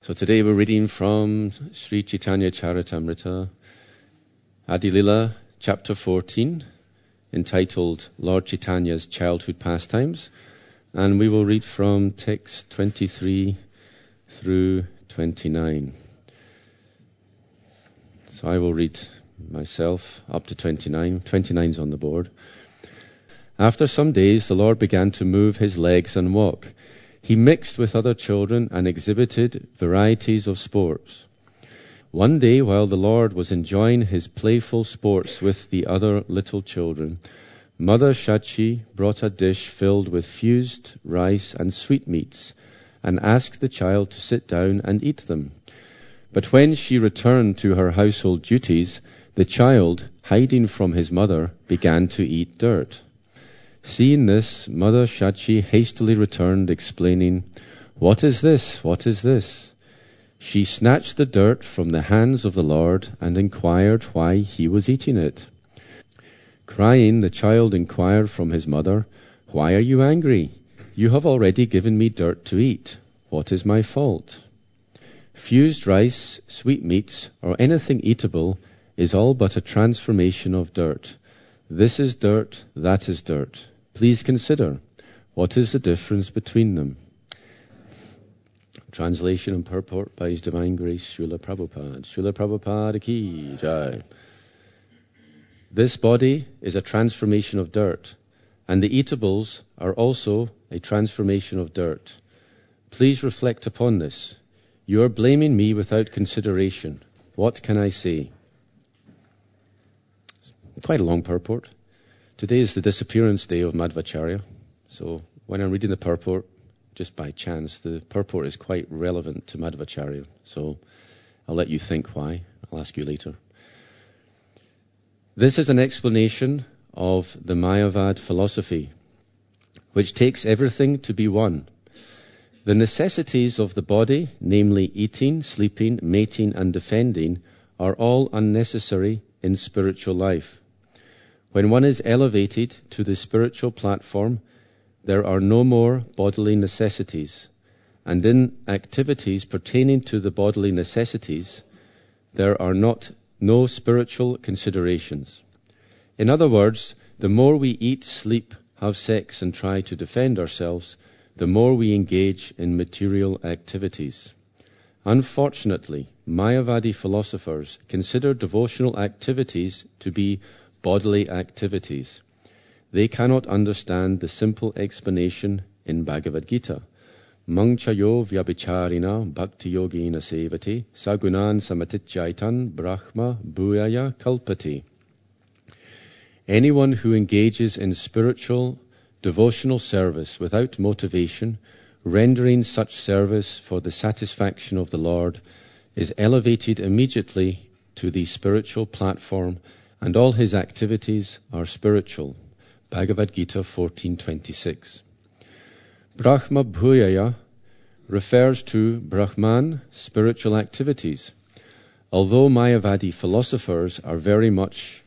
So today we're reading from Sri Chaitanya Charitamrita, Adilila, chapter 14, entitled Lord Chaitanya's Childhood Pastimes, and we will read from text 23 through 29. So I will read myself up to 29. 29's on the board. After some days, the Lord began to move his legs and walk. He mixed with other children and exhibited varieties of sports. One day, while the Lord was enjoying his playful sports with the other little children, Mother Shachi brought a dish filled with fused rice and sweetmeats and asked the child to sit down and eat them. But when she returned to her household duties, the child, hiding from his mother, began to eat dirt. Seeing this, Mother Shachi hastily returned, explaining, "What is this? What is this?" She snatched the dirt from the hands of the Lord and inquired why he was eating it. Crying, the child inquired from his mother, "Why are you angry? You have already given me dirt to eat. What is my fault?" Fused rice, sweetmeats, or anything eatable is all but a transformation of dirt. This is dirt, that is dirt. Please consider, what is the difference between them? Translation and purport by His Divine Grace Srila Prabhupada. Srila Prabhupada ki jai. This body is a transformation of dirt, and the eatables are also a transformation of dirt. Please reflect upon this. You are blaming me without consideration. What can I say? Quite a long purport. Today is the disappearance day of Madhvacharya. So when I'm reading the purport, just by chance, the purport is quite relevant to Madhvacharya. So I'll let you think why. I'll ask you later. This is an explanation of the Mayavad philosophy, which takes everything to be one. The necessities of the body, namely eating, sleeping, mating, and defending, are all unnecessary in spiritual life. When one is elevated to the spiritual platform, there are no more bodily necessities, and in activities pertaining to the bodily necessities, there are no spiritual considerations. In other words, the more we eat, sleep, have sex, and try to defend ourselves, the more we engage in material activities. Unfortunately, Mayavadi philosophers consider devotional activities to be bodily activities. They cannot understand the simple explanation in Bhagavad Gita. Mangchayo vyabhicharina bhakti yogina sevati sagunan samatitjaitan brahma bhuyaya kalpati. Anyone who engages in spiritual, devotional service without motivation, rendering such service for the satisfaction of the Lord, is elevated immediately to the spiritual platform, and all his activities are spiritual. Bhagavad Gita 14:26. Brahma Bhuyaya refers to Brahman, spiritual activities. Although Mayavadi philosophers are very much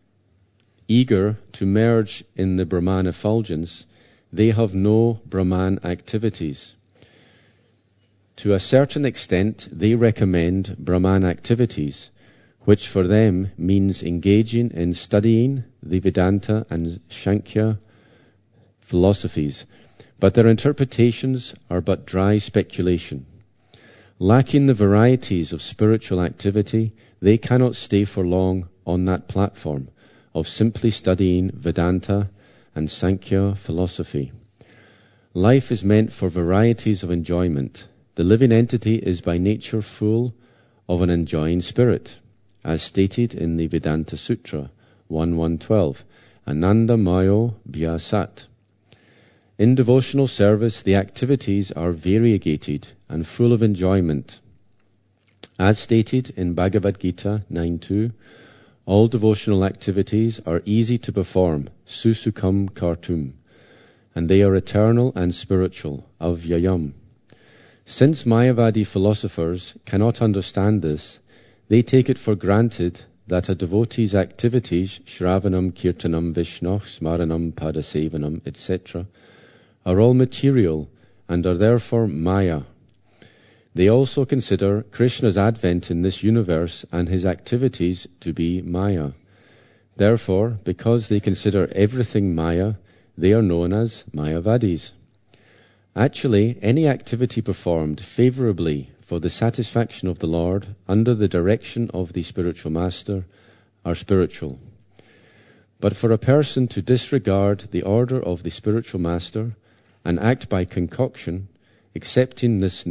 eager to merge in the Brahman effulgence, they have no Brahman activities. To a certain extent, they recommend Brahman activities, which for them means engaging in studying the Vedanta and Sankhya philosophies, but their interpretations are but dry speculation. Lacking the varieties of spiritual activity, they cannot stay for long on that platform of simply studying Vedanta and Sankhya philosophy. Life is meant for varieties of enjoyment. The living entity is by nature full of an enjoying spirit, as stated in the Vedanta Sutra 1.1.12, Ananda Mayo Vyasat. In devotional service, the activities are variegated and full of enjoyment. As stated in Bhagavad Gita 9.2, all devotional activities are easy to perform, susukam kartum, and they are eternal and spiritual, avyayam. Since Mayavadi philosophers cannot understand this, they take it for granted that a devotee's activities, Shravanam, Kirtanam, Vishnu, Smaranam, Padasevanam, etc., are all material and are therefore Maya. They also consider Krishna's advent in this universe and his activities to be Maya. Therefore, because they consider everything Maya, they are known as Mayavadis. Actually, any activity performed favorably for the satisfaction of the Lord under the direction of the spiritual master are spiritual. But for a person to disregard the order of the spiritual master and act by concoction, accepting his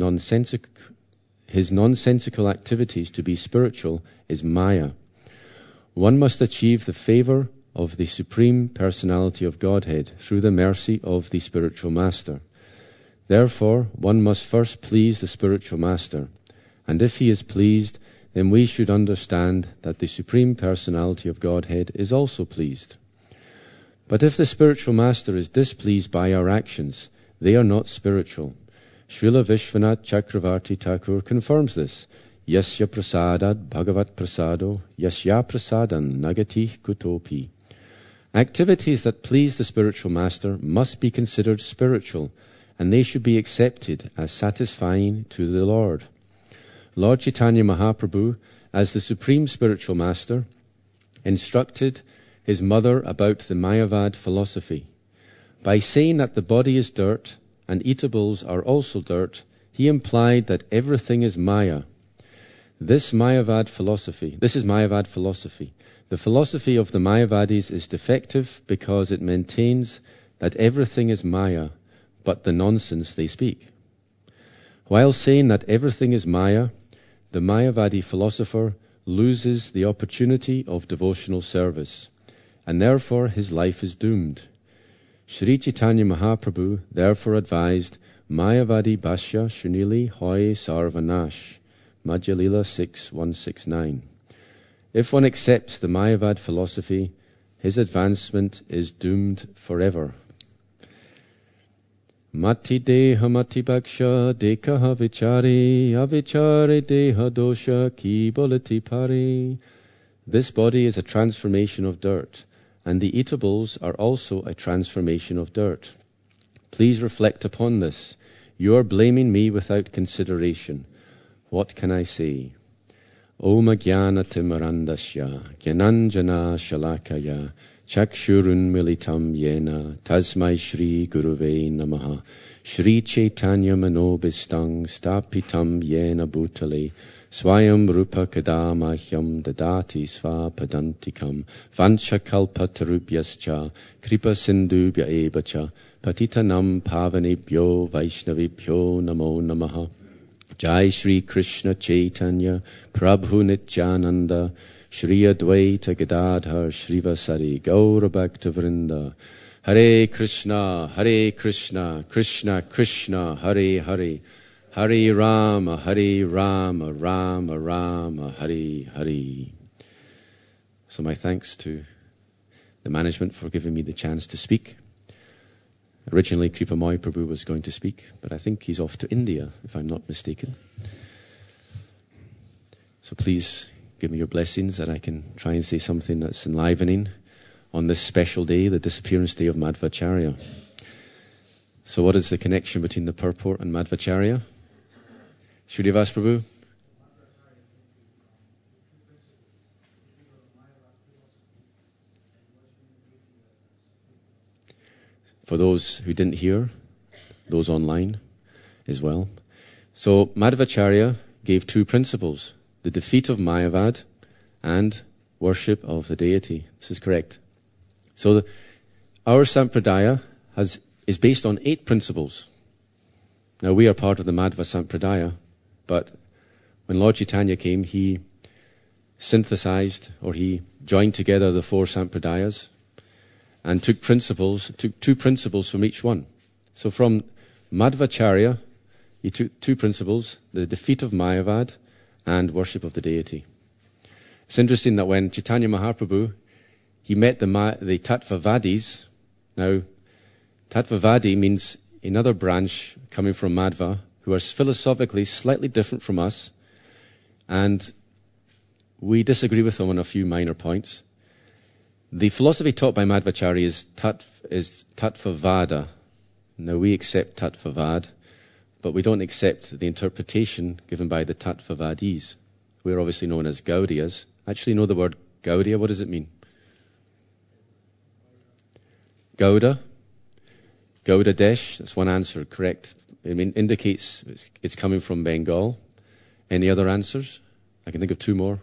nonsensical activities to be spiritual, is Maya. One must achieve the favor of the Supreme Personality of Godhead through the mercy of the spiritual master. Therefore, one must first please the spiritual master, and if he is pleased, then we should understand that the Supreme Personality of Godhead is also pleased. But if the spiritual master is displeased by our actions, they are not spiritual. Srila Vishwanath Chakravarti Thakur confirms this. Yasya prasadad bhagavat prasado, yasya prasadan nagati kutopi. Activities that please the spiritual master must be considered spiritual, and they should be accepted as satisfying to the Lord. Lord Chaitanya Mahaprabhu, as the Supreme Spiritual Master, instructed his mother about the Mayavad philosophy. By saying that the body is dirt and eatables are also dirt, he implied that everything is Maya. This is Mayavad philosophy. The philosophy of the Mayavadis is defective because it maintains that everything is Maya, but the nonsense they speak. While saying that everything is Maya, the Mayavadi philosopher loses the opportunity of devotional service, and therefore his life is doomed. Sri Chaitanya Mahaprabhu therefore advised Mayavadi Bhashya Shunili Hoy Sarvanash, Madhya Lila 6.169. If one accepts the Mayavad philosophy, his advancement is doomed forever. Mati deha mati bhaksha dekaha vichari avichare deha dosha ki bolati pari. This body is a transformation of dirt, and the eatables are also a transformation of dirt. Please reflect upon this. You are blaming me without consideration. What can I say? Om Jnana Timarandasya Jnananjana Shalakaya Chakshurun Militam Yena Tasmai Shri Guruve Namaha Shri Chaitanya Manobistang Stapitam Yena Bhutale Swayam Rupa Kadamahyam Dadati Svapadantikam Vanchakalpa Tarubhyascha Kripa Sindhubhya Evacha Patitanam Pavanebhyo Vaishnavibhyo Namo Namaha Jai Shri Krishna Chaitanya Prabhu Nityananda Shri Advaita Gadadhar Shrivasari Gaura Bhakta Vrinda Hare Krishna Krishna Krishna Hare Hare Hare Rama Rama Rama Hare Hare. So my thanks to the management for giving me the chance to speak. Originally, Kripamoy Prabhu was going to speak, but I think he's off to India, if I'm not mistaken. So please give me your blessings that I can try and say something that's enlivening on this special day, the disappearance day of Madhvacharya. So what is the connection between the purport and Madhvacharya? Sridivas Prabhu? For those who didn't hear, those online as well. So Madhvacharya gave two principles, the defeat of Mayavad and worship of the deity. This is correct. So our Sampradaya is based on 8 principles. Now we are part of the Madhva Sampradaya, but when Lord Chaitanya came, he synthesized, or he joined together the 4 Sampradayas and took 2 principles from each one. So from Madhvacharya, he took 2 principles, the defeat of Mayavad and worship of the deity. It's interesting that when Chaitanya Mahaprabhu, he met the Tattvavadis. Now, Tattvavadi means another branch coming from Madhva, who are philosophically slightly different from us, and we disagree with them on a few minor points. The philosophy taught by Madhvacharya is Tattvavada. Now we accept Tattvavad, but we don't accept the interpretation given by the Tattvavadis. We're obviously known as Gaudiyas. Actually know the word Gaudiya. What does it mean? Gauda. Gaudadesh. That's one answer, correct. It indicates it's coming from Bengal. Any other answers? I can think of two more.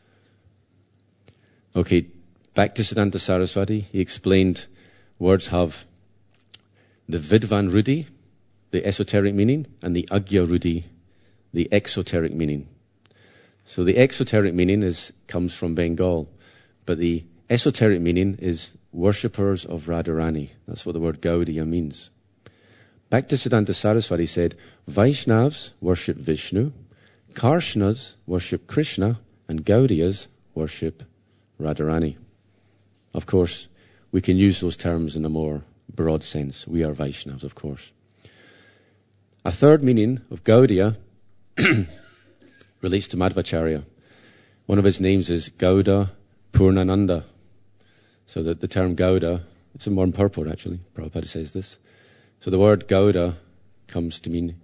Okay, back to Siddhanta Saraswati. He explained words have the Vidvan Rudi, the esoteric meaning, and the Agya Rudi, the exoteric meaning. So the exoteric meaning comes from Bengal, but the esoteric meaning is worshippers of Radharani. That's what the word Gaudiya means. Back to Siddhanta Saraswati said, Vaishnavas worship Vishnu, Karshnas worship Krishna, and Gaudiyas worship Radharani. Of course, we can use those terms in a more broad sense. We are Vaishnavas, of course. A third meaning of Gaudiya relates to Madhvacharya. One of his names is Gauda Purnananda. So that the term Gauda, it's in modern purport actually, Prabhupada says this. So the word Gaudiya comes to mean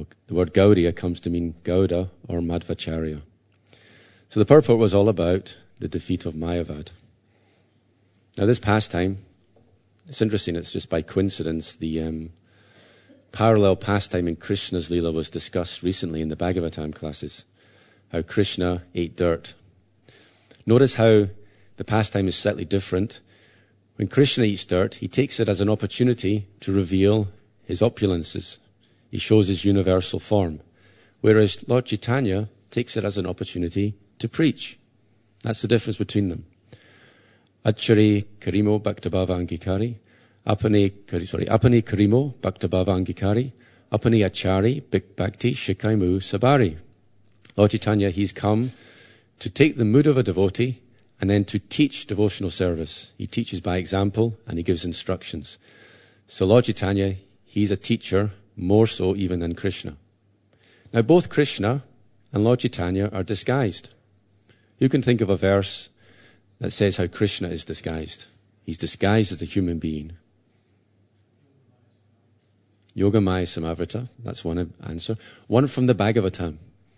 Gauda or Madhvacharya. So the purport was all about the defeat of Mayavad. Now this pastime, it's interesting, it's just by coincidence, the parallel pastime in Krishna's Leela was discussed recently in the Bhagavatam classes, how Krishna ate dirt. Notice how the pastime is slightly different. When Krishna eats dirt, he takes it as an opportunity to reveal his opulences. He shows his universal form. Whereas Lord Chaitanya takes it as an opportunity to preach. That's the difference between them. Achari karimo bhaktabhava angikari. Apane karimo bhaktabhava angikari. Apane achari bhakti shikaimu sabari. Lord Chaitanya, he's come to take the mood of a devotee and then to teach devotional service. He teaches by example and he gives instructions. So Lord Chaitanya, he's a teacher, more so even than Krishna. Now both Krishna and Lord Chaitanya are disguised. You can think of a verse that says how Krishna is disguised. He's disguised as a human being. Yogamaya Samavrita, that's one answer. One from the Bhagavatam.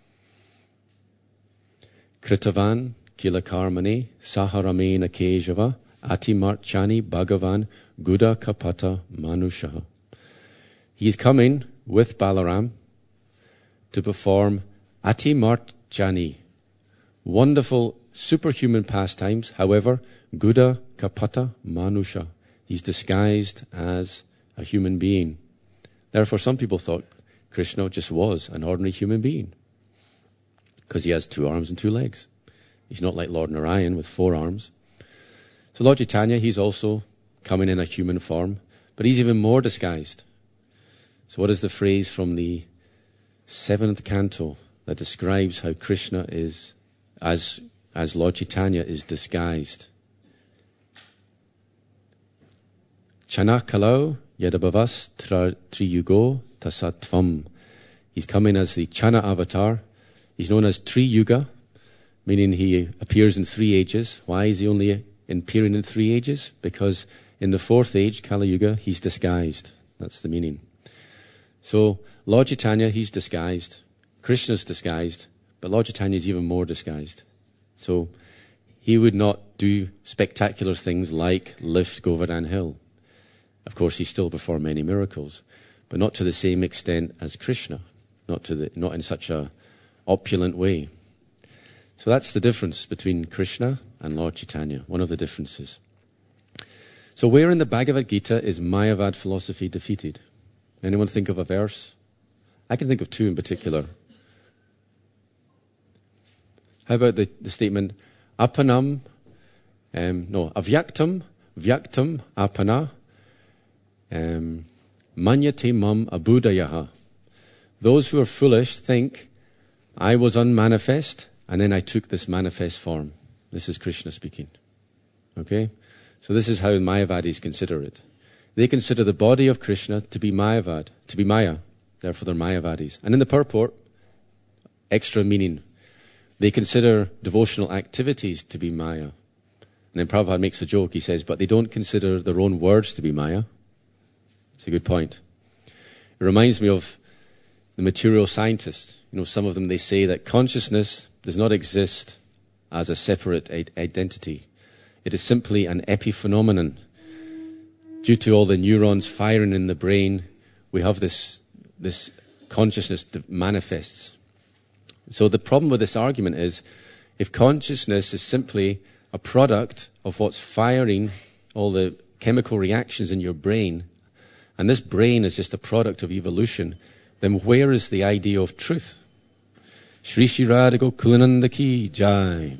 Kritavan Kilakarmani Saharamena Kejava Atimarchani Bhagavan Guda Kapata Manusha. He's coming with Balaram to perform Atimarchani, wonderful superhuman pastimes. However, Guda Kapata Manusha. He's disguised as a human being. Therefore, some people thought Krishna just was an ordinary human being because he has 2 arms and 2 legs. He's not like Lord Narayan with 4 arms. So Lord Chaitanya, he's also coming in a human form, but he's even more disguised. So what is the phrase from the 7th canto that describes how Krishna is, as Lord Chaitanya is disguised? Chanakalau yadabhavas triyugo tasatvam. He's coming as the Chana avatar. He's known as Triyuga, meaning he appears in 3 ages. Why is he only appearing in 3 ages? Because in the 4th age, Kali Yuga, he's disguised. That's the meaning. So Lord Chaitanya, he's disguised. Krishna's disguised, but Lord Chaitanya is even more disguised. So he would not do spectacular things like lift Govardhan Hill. Of course, he still performed many miracles, but not to the same extent as Krishna, not in such a opulent way. So that's the difference between Krishna and Lord Chaitanya, one of the differences. So where in the Bhagavad Gita is Mayavad philosophy defeated? Anyone think of a verse? I can think of 2 in particular. How about the statement, apanam, avyaktam, vyaktam, apana, manyate mam abudayaha. Those who are foolish think, I was unmanifest, and then I took this manifest form. This is Krishna speaking. Okay? So this is how Mayavadis consider it. They consider the body of Krishna to be Mayavad, to be Maya. Therefore they're Mayavadis. And in the purport, extra meaning. They consider devotional activities to be Maya. And then Prabhupada makes a joke. He says, but they don't consider their own words to be Maya. It's a good point. It reminds me of the material scientists. Some of them, they say that consciousness does not exist as a separate identity. It is simply an epiphenomenon. Due to all the neurons firing in the brain, we have this consciousness that manifests. So the problem with this argument is, if consciousness is simply a product of what's firing all the chemical reactions in your brain, and this brain is just a product of evolution, then where is the idea of truth? Shri Shri Radha Gokulananda Ki Jai.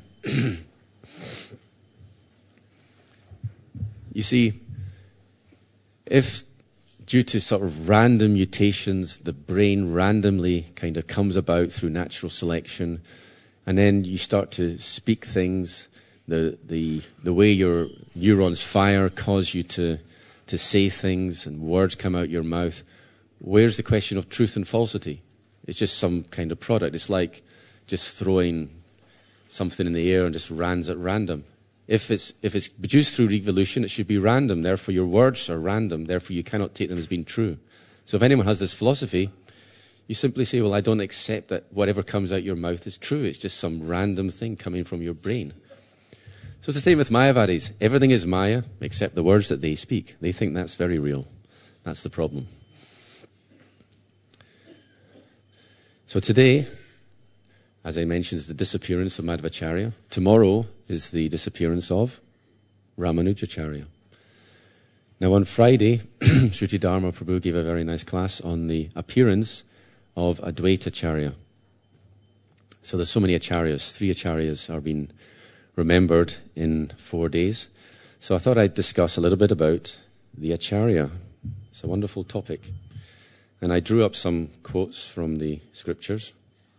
You see, if due to sort of random mutations, the brain randomly kind of comes about through natural selection, and then you start to speak things, the way your neurons fire cause you to say things and words come out your mouth, where's the question of truth and falsity? It's just some kind of product. It's like just throwing something in the air and just lands at random. If it's produced through evolution, it should be random. Therefore, your words are random. Therefore, you cannot take them as being true. So if anyone has this philosophy, you simply say, well, I don't accept that whatever comes out your mouth is true. It's just some random thing coming from your brain. So it's the same with Mayavadis. Everything is Maya except the words that they speak. They think that's very real. That's the problem. So today, as I mentioned, is the disappearance of Madhvacharya. Tomorrow is the disappearance of Ramanujacharya. Now on Friday, Shruti Dharma Prabhu gave a very nice class on the appearance of Advaitacharya. So there's so many acharyas. 3 acharyas are being remembered in 4 days. So I thought I'd discuss a little bit about the acharya. It's a wonderful topic. And I drew up some quotes from the scriptures.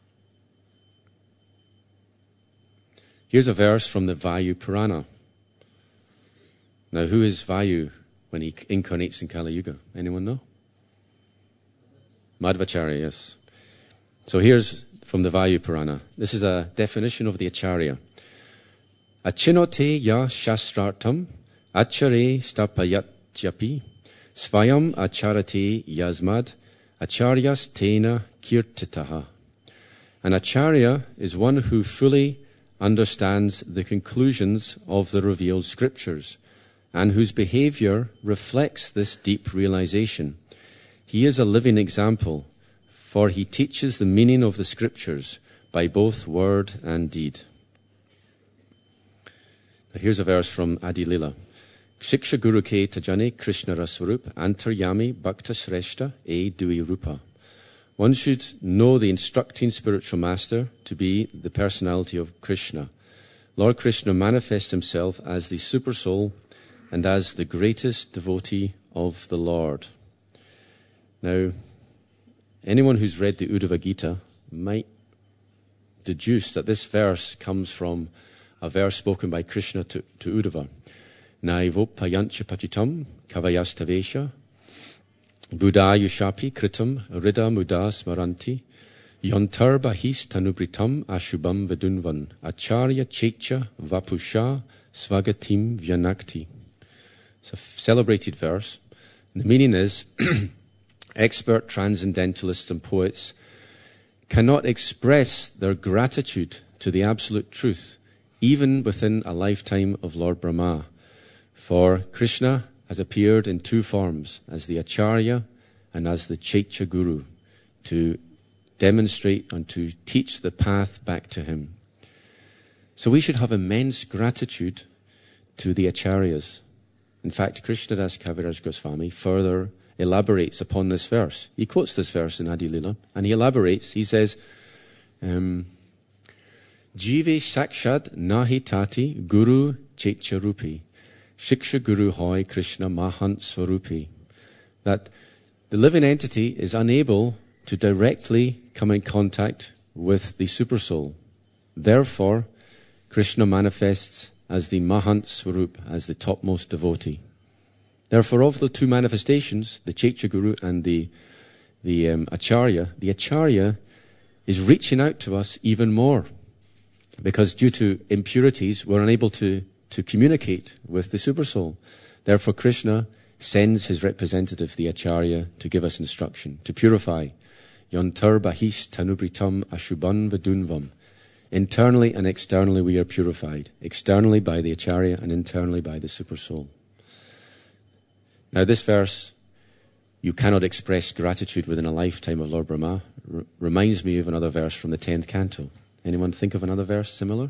Here's a verse from the Vayu Purana. Now, who is Vayu when he incarnates in Kali Yuga? Anyone know? Madhvacharya, yes. So here's from the Vayu Purana. This is a definition of the acharya. Achinote ya shastrartam achare stapayatyapi svayam acharate yasmad acharyas tena kirtitaha. An acharya is one who fully understands the conclusions of the revealed scriptures and whose behavior reflects this deep realization. He is a living example, for he teaches the meaning of the scriptures by both word and deed. Now here's a verse from Adi Lila. Shiksha Guru Ke Tajane Krishna Raswarup Antaryami Bhakta Shreshta E Dui Rupa. One should know the instructing spiritual master to be the personality of Krishna. Lord Krishna manifests himself as the supersoul and as the greatest devotee of the Lord. Now, anyone who's read the Uddhava Gita might deduce that this verse comes from a verse spoken by Krishna to Uddhava. Naivopayancha pachitam kavayastavesha Buddhayushapi kritam rida muda smaranti yontar bahis tanubritam ashubam vedunvan acharya checha vapusha svagatim vyanakti. It's a celebrated verse. The meaning is, expert transcendentalists and poets cannot express their gratitude to the absolute truth, even within a lifetime of Lord Brahma. For Krishna has appeared in 2 forms, as the Acharya and as the Checha Guru, to demonstrate and to teach the path back to him. So we should have immense gratitude to the Acharyas. In fact, Krishnadas Kaviraj Goswami further elaborates upon this verse. He quotes this verse in Adi Lila, and he elaborates. He says, Jive Sakshad Nahi Tati Guru Checha Rupi Shiksha Guru Hoy Krishna Mahant Swarupi. That the living entity is unable to directly come in contact with the Supersoul. Therefore, Krishna manifests as the Mahant Swarup, as the topmost devotee. Therefore, of the 2 manifestations, the Checha Guru and the Acharya, the Acharya is reaching out to us even more. Because due to impurities, we're unable to communicate with the Supersoul. Therefore, Krishna sends his representative, the Acharya, to give us instruction, to purify Yontur bahis tanubritam ashubhan vadunvam. Internally and externally we are purified. Externally by the Acharya and internally by the Supersoul. Now this verse, you cannot express gratitude within a lifetime of Lord Brahma, reminds me of another verse from the 10th canto. Anyone think of another verse similar?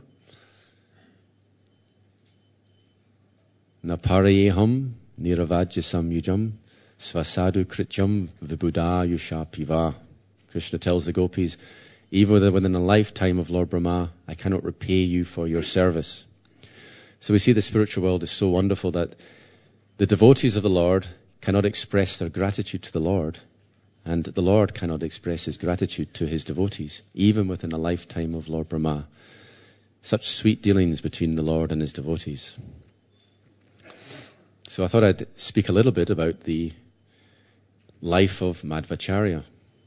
Naparayeham niravajyasam yujam svasadu krityam vibuddha yushapiva. Krishna tells the gopis, even within a lifetime of Lord Brahma, I cannot repay you for your service. So we see the spiritual world is so wonderful that the devotees of the Lord cannot express their gratitude to the Lord, and the Lord cannot express his gratitude to his devotees, even within a lifetime of Lord Brahma. Such sweet dealings between the Lord and his devotees. So I thought I'd speak a little bit about the life of Madhvacharya.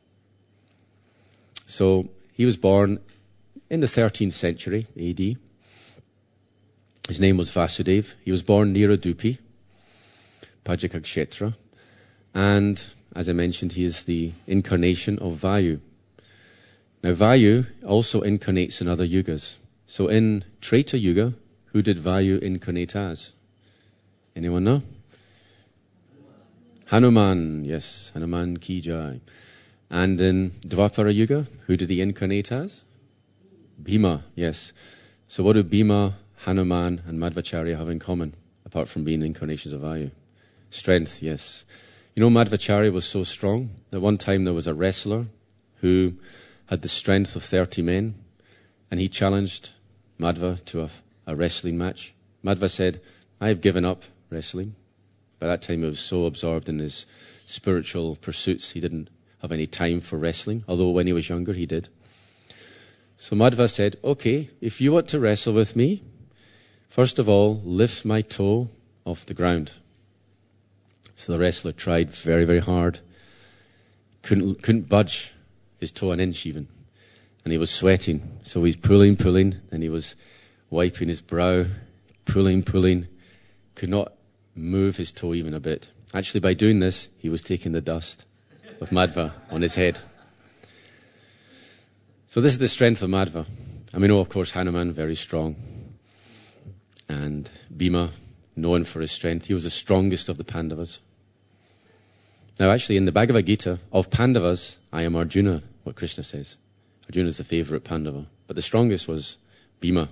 So he was born in the 13th century AD. His name was Vasudeva. He was born near Udupi, Pajaka Kshetra. And as I mentioned, he is the incarnation of Vayu. Now Vayu also incarnates in other yugas. So in Treta Yuga, who did Vayu incarnate as? Anyone know? Hanuman, yes, Hanuman ki jai. And in Dvapara Yuga, who did he incarnate as? Bhima, yes. So what do Bhima, Hanuman and Madhvacharya have in common, apart from being incarnations of Vayu? Strength, yes. You know, Madhvacharya was so strong that one time there was a wrestler who had the strength of 30 men, and he challenged Madhva to a wrestling match. Madhva said, I have given up wrestling. By that time he was so absorbed in his spiritual pursuits he didn't have any time for wrestling, although when he was younger he did. So Madhva said, okay, if you want to wrestle with me, first of all, lift my toe off the ground. So the wrestler tried very, very hard. Couldn't budge his toe an inch even. And he was sweating. So he's pulling, and he was wiping his brow, pulling. Could not move his toe even a bit. Actually, by doing this, he was taking the dust of Madhva on his head. So this is the strength of Madhva. And we know, of course, Hanuman, very strong. And Bhima, known for his strength. He was the strongest of the Pandavas. Now, actually, in the Bhagavad Gita, of Pandavas, I am Arjuna, what Krishna says. Arjuna is the favorite Pandava. But the strongest was Bhima.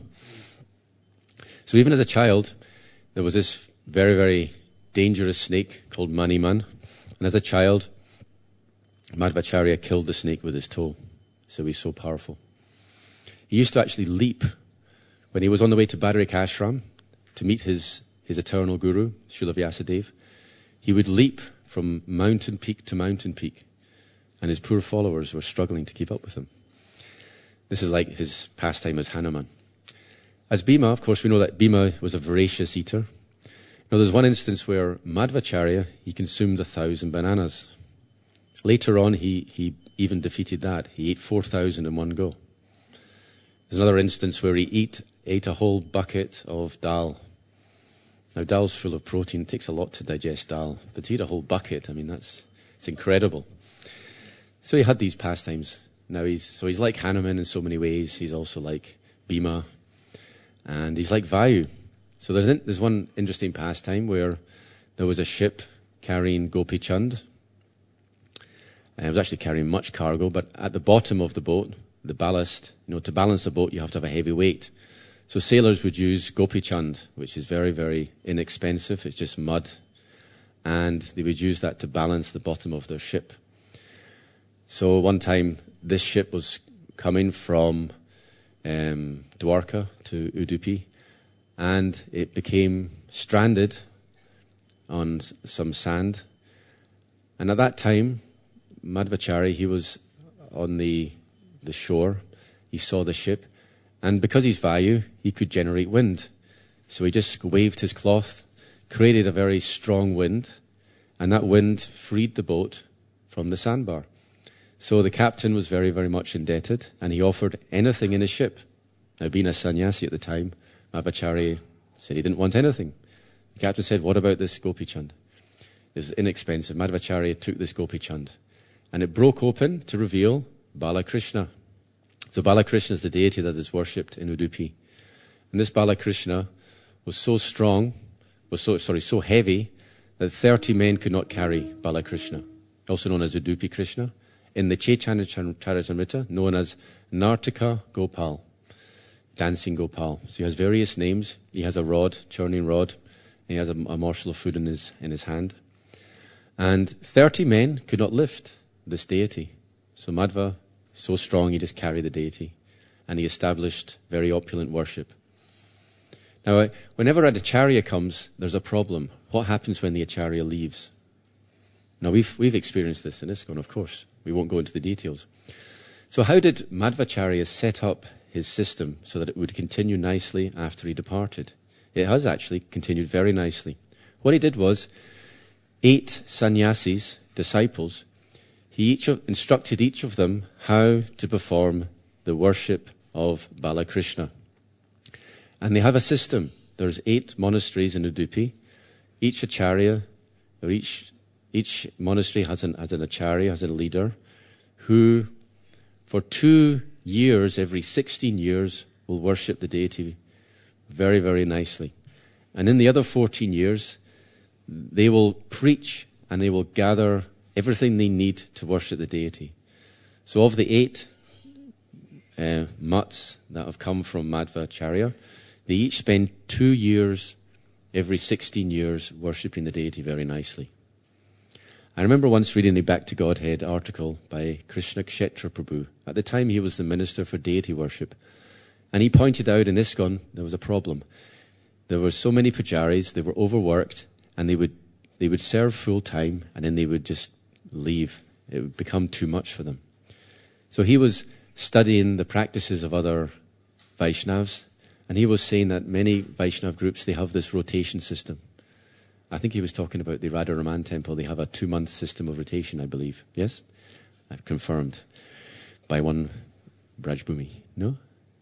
So even as a child, there was this very, very dangerous snake called Maniman. And as a child, Madhvacharya killed the snake with his toe. So he's so powerful. He used to actually leap when he was on the way to Badarik Ashram to meet his eternal guru, Srila Vyasadeva. He would leap from mountain peak to mountain peak, and his poor followers were struggling to keep up with him. This is like his pastime as Hanuman. As Bhima, of course, we know that Bhima was a voracious eater. Now, there's one instance where Madhvacharya, he consumed 1,000 bananas. Later on, he even defeated that. He ate 4,000 in one go. There's another instance where he ate a whole bucket of dal. Now, dal's full of protein. It takes a lot to digest dal. But to eat a whole bucket, I mean, it's incredible. So he had these pastimes. Now, he's like Hanuman in so many ways. He's also like Bhima. And he's like Vayu. So there's one interesting pastime where there was a ship carrying Gopi Chand. And it was actually carrying much cargo, but at the bottom of the boat, the ballast, to balance a boat, you have to have a heavy weight. So sailors would use Gopi Chand, which is very, very inexpensive. It's just mud. And they would use that to balance the bottom of their ship. So one time, this ship was coming from Dwarka to Udupi, and it became stranded on some sand. And at that time, Madhvacharya, he was on the shore. He saw the ship. And because he's Vayu, he could generate wind. So he just waved his cloth, created a very strong wind, and that wind freed the boat from the sandbar. So the captain was very, very much indebted, and he offered anything in his ship. Now, being a sannyasi at the time, Madhvacharya said he didn't want anything. The captain said, what about this Gopi Chand? It was inexpensive. Madhvacharya took this Gopi Chand, and it broke open to reveal Balakrishna. So Balakrishna is the deity that is worshipped in Udupi. And this Balakrishna was so strong, so heavy, that 30 men could not carry Balakrishna, also known as Udupi Krishna, in the Chaitanya Charitamrita, known as Nartika Gopal, dancing Gopal. So he has various names. He has a rod, churning rod, and he has a morsel of food in his hand. And 30 men could not lift this deity. So Madhva, so strong, he just carried the deity. And he established very opulent worship. Now, whenever an acharya comes, there's a problem. What happens when the acharya leaves? Now, we've experienced this in ISKCON, of course. We won't go into the details. So how did Madhvacharya set up his system so that it would continue nicely after he departed? It has actually continued very nicely. What he did was, 8 sannyasis, disciples, he instructed each of them how to perform the worship of Balakrishna. And they have a system. There's 8 monasteries in Udupi. Each acharya, or each monastery has an acharya, has a leader, who for 2 years, every 16 years, will worship the deity very, very nicely. And in the other 14 years, they will preach and they will gather everything they need to worship the deity. So of the 8 mutts that have come from Madhvacharya, they each spend 2 years every 16 years worshipping the deity very nicely. I remember once reading the Back to Godhead article by Krishna Kshetra Prabhu. At the time he was the minister for deity worship. And he pointed out in ISKCON there was a problem. There were so many pujaris, they were overworked, and they would serve full time and then they would just leave. It would become too much for them. So he was studying the practices of other Vaishnavas, and he was saying that many Vaishnav groups, they have this rotation system. I think he was talking about the Radharaman temple. They have a 2-month system of rotation, I believe. Yes? I've confirmed by one Brajbhumi. No?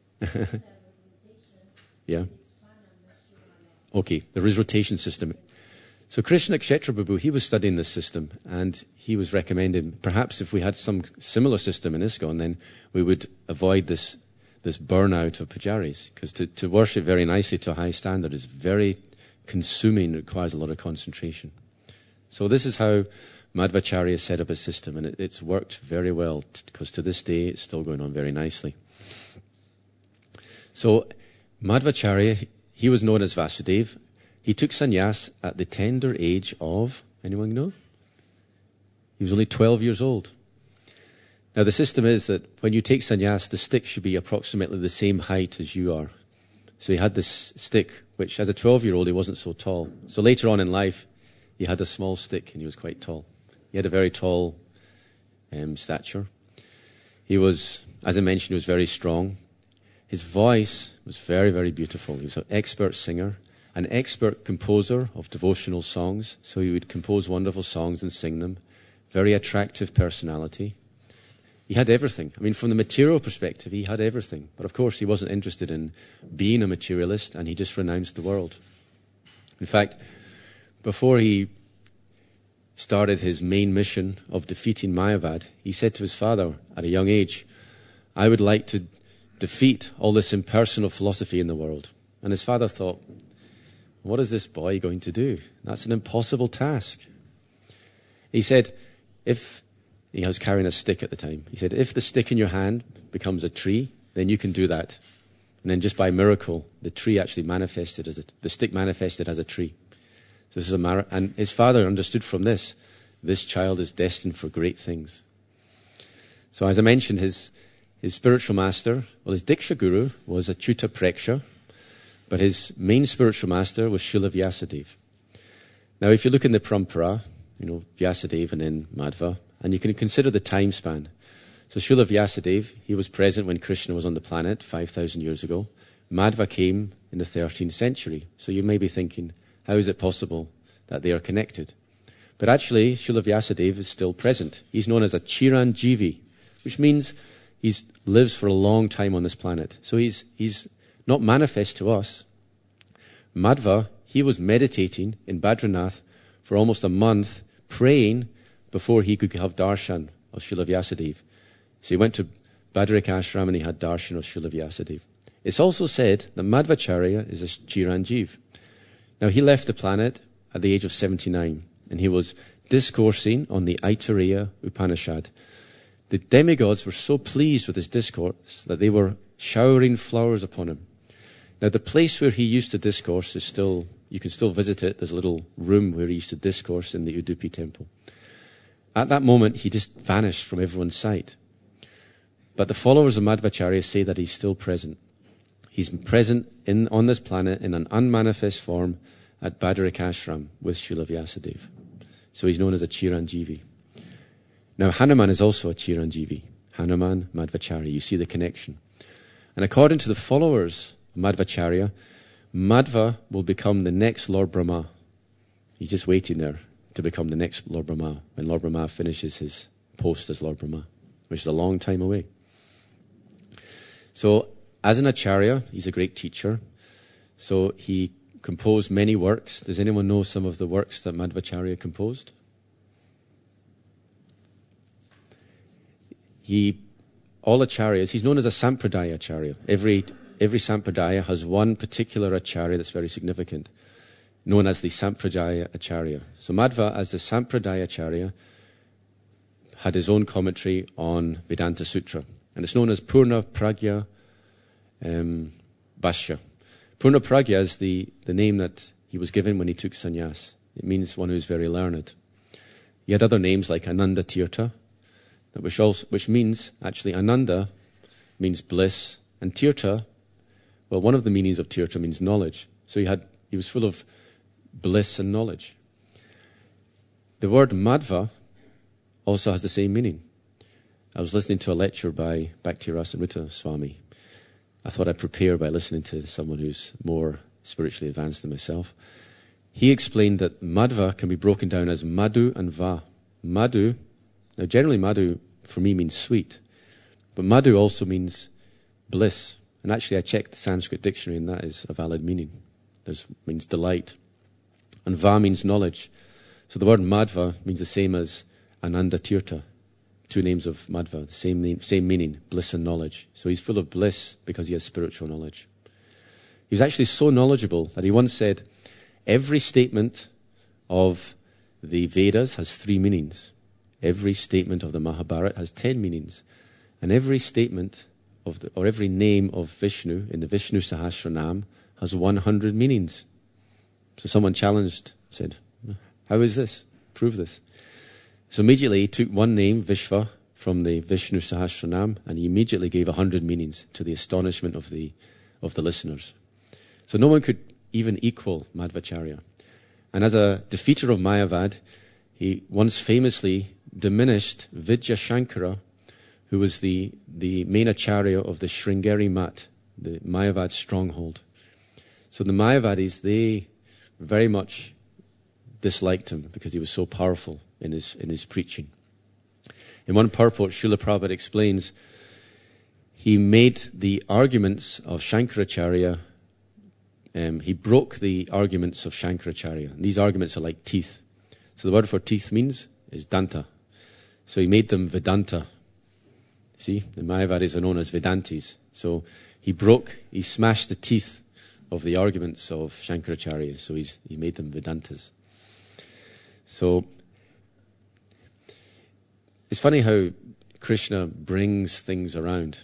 Yeah? Okay, there is rotation system. So Krishna Kshetra Prabhu, he was studying this system, and he was recommending perhaps if we had some similar system in ISKCON, then we would avoid this burnout of pujaris, because to worship very nicely to a high standard is very consuming, it requires a lot of concentration. So this is how Madhvacharya set up a system, and it's worked very well, because to this day it's still going on very nicely. So Madhvacharya, he was known as Vasudeva. He took sannyas at the tender age of, anyone know? He was only 12 years old. Now the system is that when you take sannyas, the stick should be approximately the same height as you are. So he had this stick, which as a 12-year-old he wasn't so tall. So later on in life, he had a small stick and he was quite tall. He had a very tall stature. He was, as I mentioned, he was very strong. His voice was very, very beautiful. He was an expert singer, an expert composer of devotional songs. So he would compose wonderful songs and sing them. Very attractive personality. He had everything. I mean, from the material perspective, he had everything. But of course, he wasn't interested in being a materialist, and he just renounced the world. In fact, before he started his main mission of defeating Mayavad, he said to his father at a young age, I would like to defeat all this impersonal philosophy in the world. And his father thought, what is this boy going to do? That's an impossible task. He said, he was carrying a stick at the time. He said, if the stick in your hand becomes a tree, then you can do that. And then just by miracle, the tree actually manifested the stick manifested as a tree. So this is and his father understood from this child is destined for great things. So as I mentioned, his spiritual master, his Diksha Guru was Achyuta Preksha, but his main spiritual master was Srila Vyasadeva. Now if you look in the Parampara, Vyasadeva and then Madhva, and you can consider the time span. So Srila Vyasadeva, he was present when Krishna was on the planet 5,000 years ago. Madhva came in the 13th century. So you may be thinking, how is it possible that they are connected? But actually, Srila Vyasadeva is still present. He's known as a Chiranjeevi, which means he lives for a long time on this planet. So he's not manifest to us. Madhva, he was meditating in Badrinath for almost a month, praying before he could have darshan of Srila Vyasadeva. So he went to Badarik Ashram and he had darshan of Srila Vyasadeva. It's also said that Madhvacharya is a Chiranjeev. Now, he left the planet at the age of 79, and he was discoursing on the Aitareya Upanishad. The demigods were so pleased with his discourse that they were showering flowers upon him. Now, the place where he used to discourse is still, you can still visit it. There's a little room where he used to discourse in the Udupi temple. At that moment, he just vanished from everyone's sight. But the followers of Madhvacharya say that he's still present. He's present on this planet in an unmanifest form at Badarik Ashram with Srila Vyasadeva. So he's known as a Chiranjeevi. Now, Hanuman is also a Chiranjeevi. Hanuman, Madhvacharya. You see the connection. And according to the followers of Madhvacharya, Madhva will become the next Lord Brahma. He's just waiting there to become the next Lord Brahma when Lord Brahma finishes his post as Lord Brahma, which is a long time away. So, as an Acharya, he's a great teacher. So he composed many works. Does anyone know some of the works that Madhvacharya composed? All Acharyas, he's known as a Sampradaya Acharya. Every Sampradaya has one particular Acharya that's very significant, known as the Sampradaya Acharya. So Madhva, as the Sampradaya Acharya, had his own commentary on Vedanta Sutra. And it's known as Purna Pragya Bhashya. Purna Pragya is the name that he was given when he took sannyas. It means one who's very learned. He had other names like Ananda Tirtha, which means, actually, Ananda means bliss, and Tirtha, well, one of the meanings of Tirtha means knowledge. So he was full of bliss and knowledge. The word Madhva also has the same meaning. I was listening to a lecture by Bhakti-Rasamrita Swami. I thought I'd prepare by listening to someone who's more spiritually advanced than myself. He explained that Madhva can be broken down as Madhu and Va. Madhu, now generally Madhu for me means sweet, but Madhu also means bliss. And actually I checked the Sanskrit dictionary and that is a valid meaning. It means delight. And Va means knowledge. So the word Madhva means the same as Ananda Tirtha. Two names of Madhva, the same meaning, bliss and knowledge. So he's full of bliss because he has spiritual knowledge. He was actually so knowledgeable that he once said, every statement of the Vedas has 3 meanings. Every statement of the Mahabharata has 10 meanings. And every statement or every name of Vishnu in the Vishnu Sahasranam has 100 meanings. So someone challenged, said, how is this? Prove this. So immediately he took one name, Vishva, from the Vishnu Sahasranam, and he immediately gave 100 meanings to the astonishment of the listeners. So no one could even equal Madhvacharya. And as a defeater of Mayavad, he once famously diminished Vidya Shankara, who was the main acharya of the Sringeri Mat, the Mayavad stronghold. So the Mayavadis, they very much disliked him because he was so powerful in his preaching. In one purport, Srila Prabhupada explains, he made the arguments of Shankaracharya, he broke the arguments of Shankaracharya. And these arguments are like teeth. So the word for teeth is danta. So he made them Vedanta. See, the Mayavadis are known as Vedantis. So he smashed the teeth of the arguments of Shankaracharya. So he made them Vedantas. So it's funny how Krishna brings things around.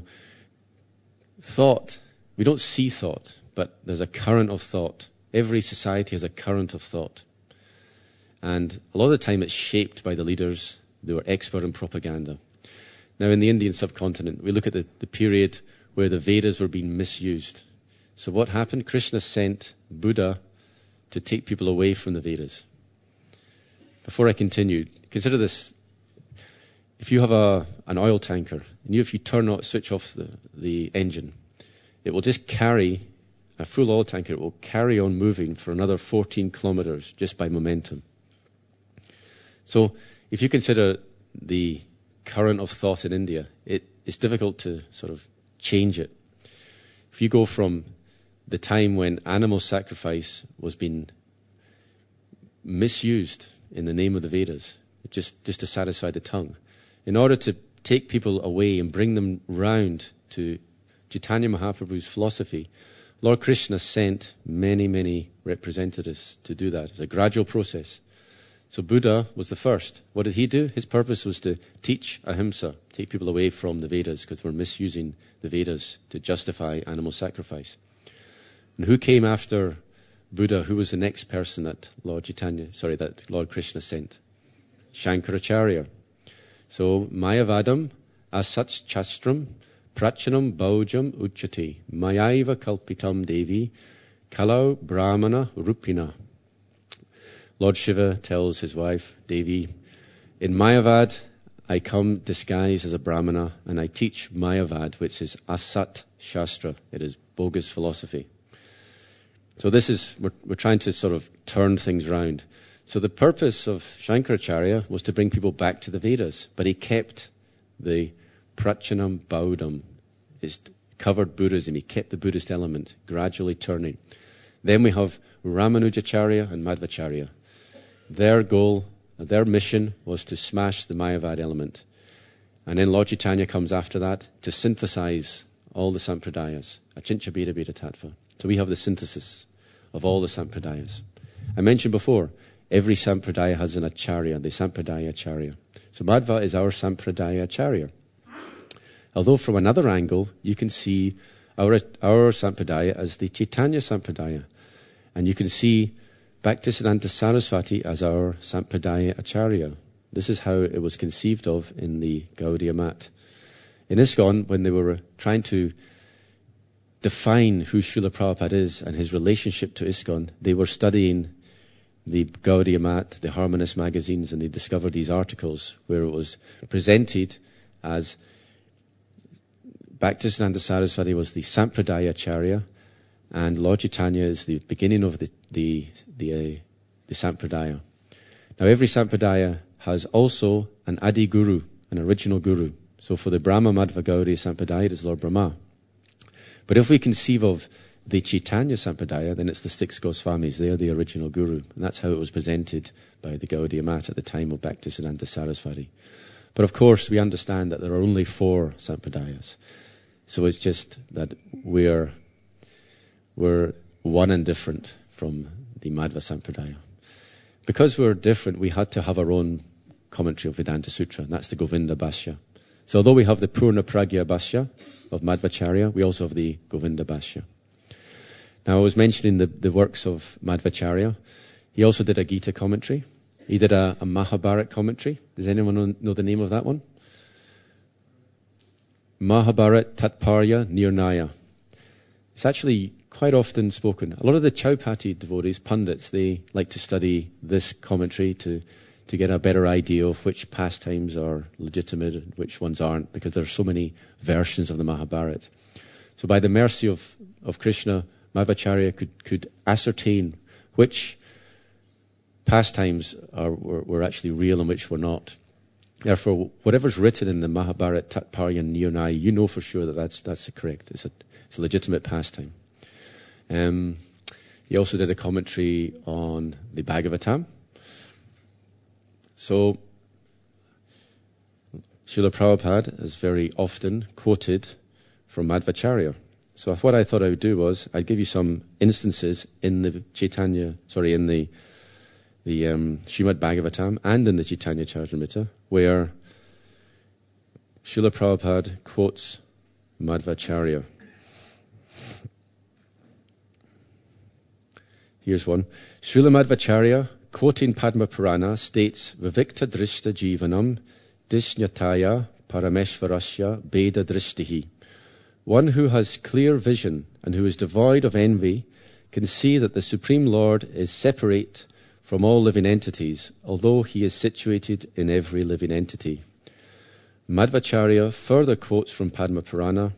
Thought, we don't see thought, but there's a current of thought. Every society has a current of thought. And a lot of the time it's shaped by the leaders. They were expert in propaganda. Now in the Indian subcontinent, we look at the period where the Vedas were being misused. So what happened? Krishna sent Buddha to take people away from the Vedas. Before I continue, consider this. If you have an oil tanker, and if you switch off the engine, it will just carry, a full oil tanker, it will carry on moving for another 14 kilometers just by momentum. So if you consider the current of thought in India, it's difficult to sort of change it. If you go from the time when animal sacrifice was being misused in the name of the Vedas, just to satisfy the tongue, in order to take people away and bring them round to Chaitanya Mahaprabhu's philosophy, Lord Krishna sent many, many representatives to do that. It was a gradual process. So Buddha was the first. What did he do? His purpose was to teach ahimsa, take people away from the Vedas, because we're misusing the Vedas to justify animal sacrifice. And who came after Buddha? Who was the next person that that Lord Krishna sent? Shankaracharya. So Mayavadam asats chastram prachanam baujam uchati mayaiva kalpitam devi kalau brahmana rupina. Lord Shiva tells his wife, Devi, in Mayavad, I come disguised as a Brahmana, and I teach Mayavad, which is Asat Shastra. It is bogus philosophy. So we're trying to sort of turn things round. So the purpose of Shankaracharya was to bring people back to the Vedas, but he kept the Prachanam Baudam, his covered Buddhism. He kept the Buddhist element, gradually turning. Then we have Ramanujacharya and Madhvacharya. Their goal, their mission was to smash the Mayavad element. And then Lord Chaitanya comes after that to synthesize all the sampradayas, Achintya Bheda Bheda Tattva. So we have the synthesis of all the sampradayas. I mentioned before, every sampradaya has an acharya, the sampradaya acharya. So Madhva is our sampradaya acharya. Although from another angle, you can see our sampradaya as the Chaitanya sampradaya. And you can see Bhaktisiddhanta Saraswati as our Sampradaya Acharya. This is how it was conceived of in the Gaudiya Mat. In ISKCON, when they were trying to define who Srila Prabhupada is and his relationship to ISKCON, they were studying the Gaudiya Mat, the Harmonist magazines, and they discovered these articles where it was presented as Bhaktisiddhanta Saraswati was the Sampradaya Acharya, and Lord Chaitanya is the beginning of the Sampradaya. Now every Sampradaya has also an Adi Guru, an original Guru. So for the Brahma Madhva Gaudiya Sampradaya, it is Lord Brahma. But if we conceive of the Chaitanya Sampradaya, then it's the six Goswamis. They are the original Guru. And that's how it was presented by the Gaudiya Mat at the time of Bhaktisiddhanta Saraswati. But of course, we understand that there are only 4 Sampradayas. So it's just that we're one and different from the Madhva Sampradaya. Because we're different, we had to have our own commentary of Vedanta Sutra, and that's the Govinda Bhashya. So although we have the Purna Pragya Bhashya of Madhvacharya, we also have the Govinda Bhashya. Now I was mentioning the works of Madhvacharya. He also did a Gita commentary. He did a Mahabharat commentary. Does anyone know the name of that one? Mahabharat Tatparya Nirnaya. It's actually quite often spoken. A lot of the Chaupati devotees, pundits, they like to study this commentary to get a better idea of which pastimes are legitimate and which ones aren't, because there are so many versions of the Mahabharat. So by the mercy of Krishna, Madhvacharya could ascertain which pastimes were actually real and which were not. Therefore, whatever's written in the Mahabharat Tatparya Nirnaya, you know for sure that that's correct. It's a legitimate pastime. He also did a commentary on the Bhagavatam. So, Srila Prabhupada is very often quoted from Madhvacharya. So what I thought I would do was, I'd give you some instances in the Srimad Bhagavatam and in the Chaitanya Charitamrita, where Srila Prabhupada quotes Madhvacharya. Here's one. Srila Madhvacharya, quoting Padma Purana, states, Vivikta drishta jivanam disnyataya parameshvarasya beda drishtihi. One who has clear vision and who is devoid of envy can see that the Supreme Lord is separate from all living entities, although he is situated in every living entity. Madhvacharya further quotes from Padma Purana,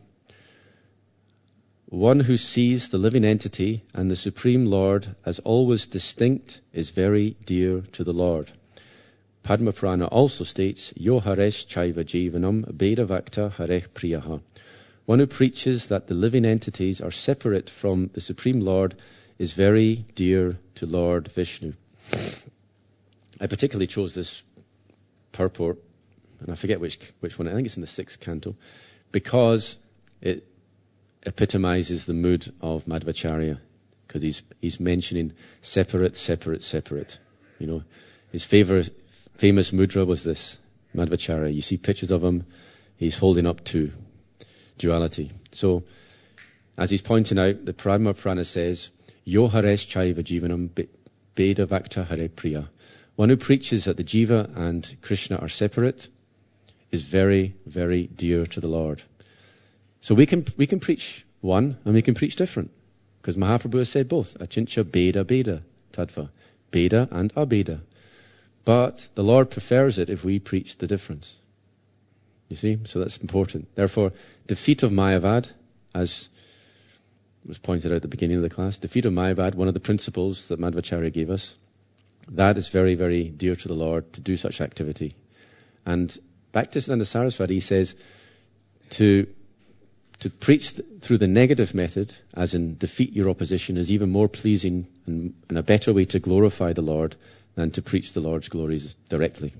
one who sees the living entity and the Supreme Lord as always distinct is very dear to the Lord. Padma Purana also states, Yo haresh chaiva jivanam beda vakta hareh priyaha. One who preaches that the living entities are separate from the Supreme Lord is very dear to Lord Vishnu. I particularly chose this purport and I forget which one, I think it's in the 6th canto, because it epitomizes the mood of Madhvacharya, because he's mentioning separate, separate, separate. You know, his famous mudra was this, Madhvacharya. You see pictures of him, he's holding up two, duality. So, as he's pointing out, the Prima Purana says, Yo hares chaiva jivanam beda vakta hare priya. One who preaches that the jiva and Krishna are separate is very, very dear to the Lord. So we can preach one and we can preach different. Because Mahaprabhu has said both. Achincha beda beda tattva. Beda and abeda. But the Lord prefers it if we preach the difference. You see? So that's important. Therefore, defeat of Mayavad, as was pointed out at the beginning of the class, defeat of Mayavad, one of the principles that Madhvacharya gave us, that is very, very dear to the Lord to do such activity. And Bhaktivedanta Saraswati, he says, to preach through the negative method, as in defeat your opposition, is even more pleasing and a better way to glorify the Lord than to preach the Lord's glories directly.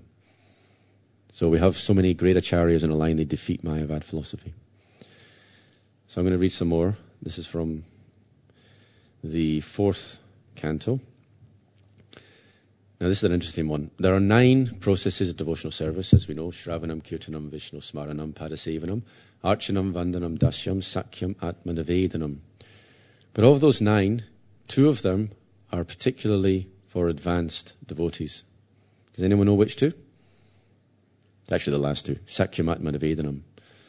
So we have so many great acharyas in a line, they defeat Mayavad philosophy. So I'm going to read some more. This is from the 4th canto. Now this is an interesting one. There are 9 processes of devotional service, as we know. Shravanam, Kirtanam, Vishnu, Smaranam, Padasevanam, Archanam, Vandanam, Dasyam, Sakyam, Atmanavedanam. But of those 9, 2 of them are particularly for advanced devotees. Does anyone know which 2? Actually the last 2. Sakyam, Atmanavedanam.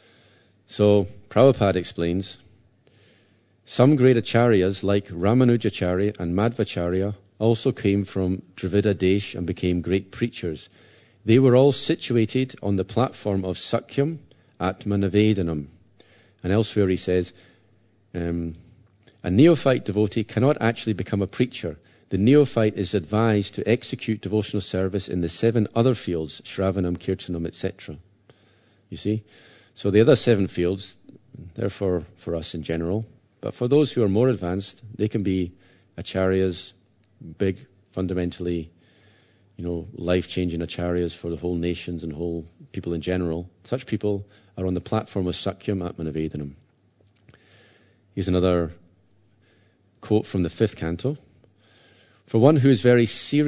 So Prabhupada explains, some great acharyas like Ramanujacharya and Madhvacharya also came from Dravida Desh and became great preachers. They were all situated on the platform of Sakyam, Atmanavedanam. And elsewhere he says, a neophyte devotee cannot actually become a preacher. The neophyte is advised to execute devotional service in the 7 other fields, Shravanam, Kirtanam, etc. You see? So the other 7 fields, they're for us in general. But for those who are more advanced, they can be acharyas, big, fundamentally, life-changing acharyas for the whole nations and whole people in general. Such people are on the platform of Sakyam Atmanavedanam. Here's another quote from the 5th canto. For one who very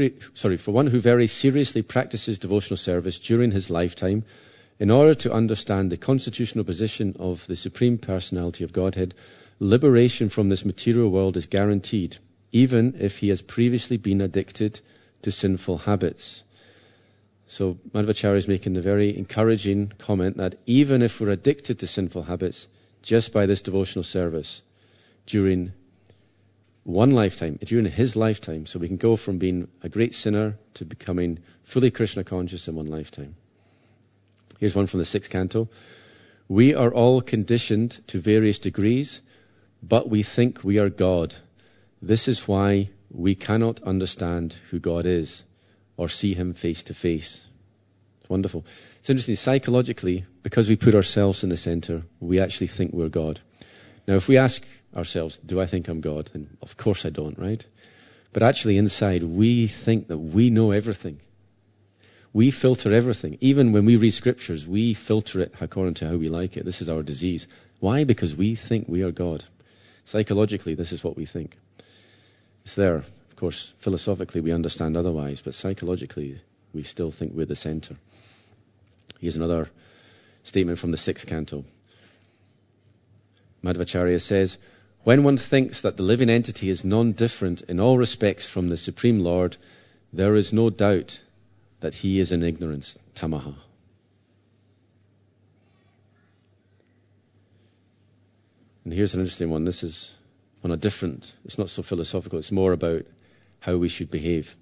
seriously practices devotional service during his lifetime, in order to understand the constitutional position of the Supreme Personality of Godhead, liberation from this material world is guaranteed, even if he has previously been addicted to sinful habits. So Madhvacharya is making the very encouraging comment that even if we're addicted to sinful habits, just by this devotional service, during one lifetime, during his lifetime, so we can go from being a great sinner to becoming fully Krishna conscious in one lifetime. Here's one from the 6th canto. We are all conditioned to various degrees, but we think we are God. This is why we cannot understand who God is or see him face to face. It's wonderful. It's interesting, psychologically, because we put ourselves in the center, we actually think we're God. Now, if we ask ourselves, do I think I'm God? And of course I don't, right? But actually inside, we think that we know everything. We filter everything. Even when we read scriptures, we filter it according to how we like it. This is our disease. Why? Because we think we are God. Psychologically, this is what we think. It's there. Of course, philosophically, we understand otherwise, but psychologically, we still think we're the center. Here's another statement from the 6th canto. Madhvacharya says, when one thinks that the living entity is non-different in all respects from the Supreme Lord, there is no doubt that he is in ignorance, tamaha. And here's an interesting one. This is on a different, it's not so philosophical, it's more about how we should behave.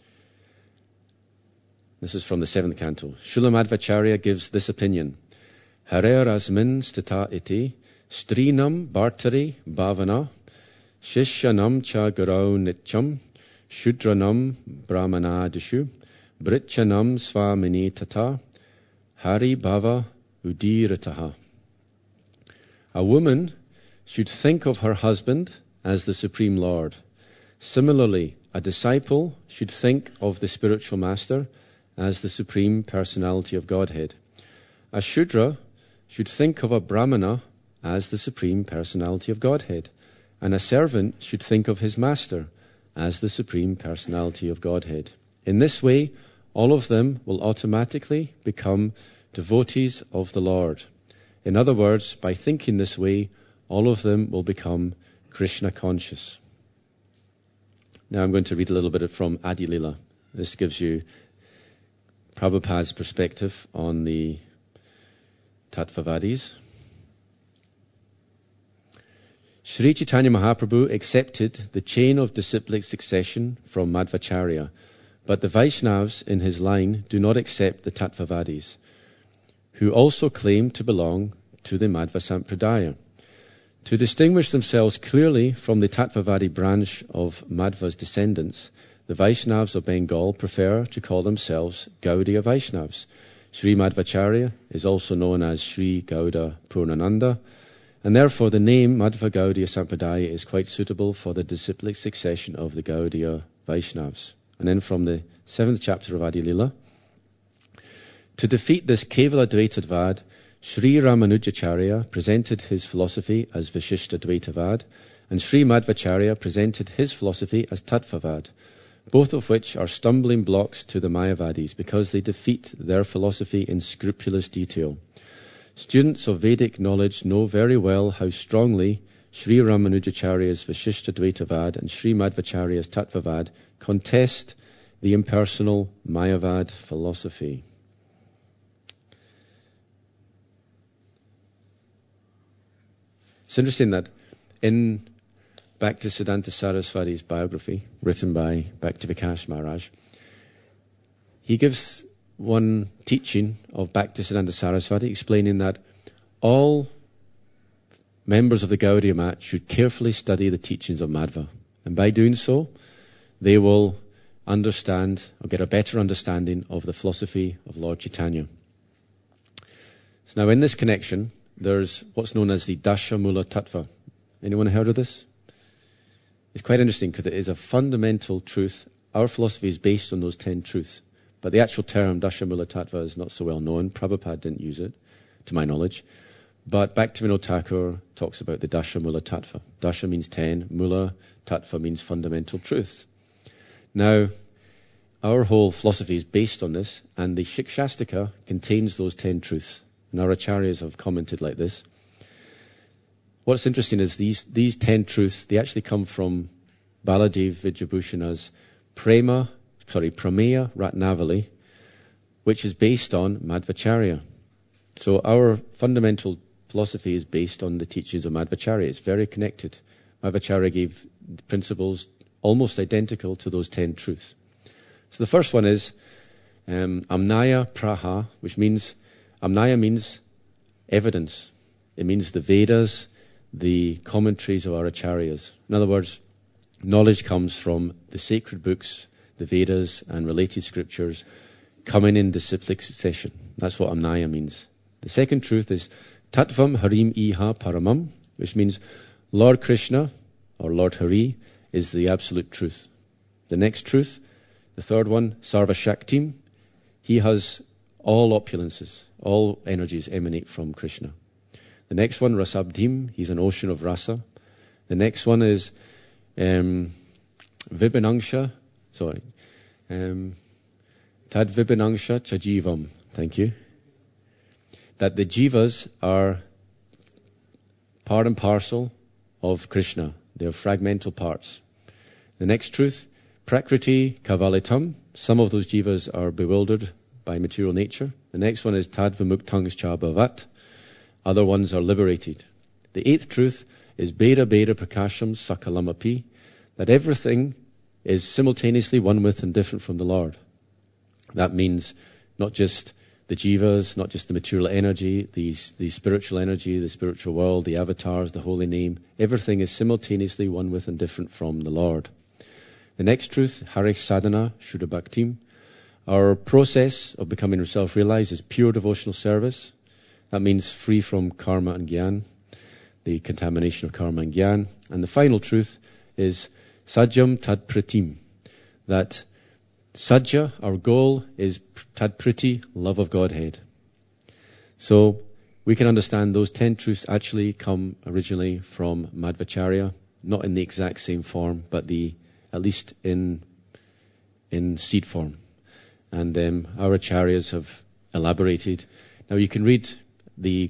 This is from the 7th canto. Srila Madhvacharya gives this opinion. Harer asmin stita iti, strinam bhartari bhavana, shishyanam cha gurau nityam, shudranam brahmanadishu, britchanam swamini tata, hari bhava udirataha. A woman should think of her husband as the Supreme Lord. Similarly, a disciple should think of the spiritual master as the Supreme Personality of Godhead. A Shudra should think of a Brahmana as the Supreme Personality of Godhead, and a servant should think of his master as the Supreme Personality of Godhead. In this way, all of them will automatically become devotees of the Lord. In other words, by thinking this way, all of them will become Krishna conscious. Now I'm going to read a little bit from Adi Lila. This gives you Prabhupada's perspective on the Tattvavadis. Sri Chaitanya Mahaprabhu accepted the chain of disciplic succession from Madhvacharya, but the Vaishnavas in his line do not accept the Tattvavadis, who also claim to belong to the Madhva Sampradaya. To distinguish themselves clearly from the Tattvavadi branch of Madhva's descendants, the Vaishnavas of Bengal prefer to call themselves Gaudiya Vaishnavas. Sri Madhvacharya is also known as Sri Gauda Purnananda, and therefore the name Madhva Gaudiya Sampradaya is quite suitable for the disciplic succession of the Gaudiya Vaishnavas. And then from the 7th chapter of Adi Lila, to defeat this Kevala Dvaitavad, Sri Ramanujacharya presented his philosophy as Vishishta Dvaitavad, and Sri Madhvacharya presented his philosophy as Tattvavad, both of which are stumbling blocks to the Mayavadis because they defeat their philosophy in scrupulous detail. Students of Vedic knowledge know very well how strongly Sri Ramanujacharya's Vishishta Dvaitavad and Sri Madhvacharya's Tattvavad contest the impersonal Mayavad philosophy. It's interesting that in Bhaktisiddhanta Saraswati's biography, written by Bhaktivinoda Maharaj, he gives one teaching of Bhaktisiddhanta Saraswati explaining that all members of the Gaudiya Mat should carefully study the teachings of Madhva. And by doing so, they will understand or get a better understanding of the philosophy of Lord Chaitanya. So now in this connection, there's what's known as the Dasha Mula Tattva. Anyone heard of this? It's quite interesting because it is a fundamental truth. Our philosophy is based on those 10 truths. But the actual term Dasha Mula Tattva is not so well known. Prabhupada didn't use it, to my knowledge. But Bhaktivinoda Thakur talks about the Dasha Mula Tattva. Dasha means 10, Mula Tattva means fundamental truth. Now, our whole philosophy is based on this, and the Shikshastika contains those 10 truths. And our acharyas have commented like this. What's interesting is these 10 truths, they actually come from Baladev Vidyabhushana's Prameya Ratnavali, which is based on Madhvacharya. So our fundamental philosophy is based on the teachings of Madhvacharya. It's very connected. Madhvacharya gave principles almost identical to those 10 truths. So the first one is Amnaya Praha, which means, Amnaya means evidence. It means the Vedas, the commentaries of our acharyas. In other words, knowledge comes from the sacred books, the Vedas and related scriptures coming in disciplic succession. That's what Amnaya means. The second truth is Tattvam Harim Iha Paramam, which means Lord Krishna or Lord Hari is the absolute truth. The next truth, the third one, Sarva Shaktim, he has all opulences, all energies emanate from Krishna. The next one, Rasabdim, he's an ocean of rasa. The next one is Vibhinangsha, Tad Vibhinangsha Chajivam, thank you. That the jivas are part and parcel of Krishna. They're fragmental parts. The next truth, Prakriti Kavalitam, some of those jivas are bewildered by material nature. The next one is Tad Vimuktangs Cha Bhavat. Other ones are liberated. The 8th truth is Beda Beda Prakasham Sakalamapi, that everything is simultaneously one with and different from the Lord. That means not just the jivas, not just the material energy, the spiritual energy, the spiritual world, the avatars, the holy name. Everything is simultaneously one with and different from the Lord. The next truth, Hare Sadhana Shuddha Bhaktim. Our process of becoming self-realized is pure devotional service. That means free from karma and gyan, the contamination of karma and gyan. And the final truth is Sajjam Tad Pratim, that Sajja, our goal, is Tad Priti, love of Godhead. So we can understand those 10 truths actually come originally from Madhvacharya, not in the exact same form, but at least in seed form. And our acharyas have elaborated. Now you can read the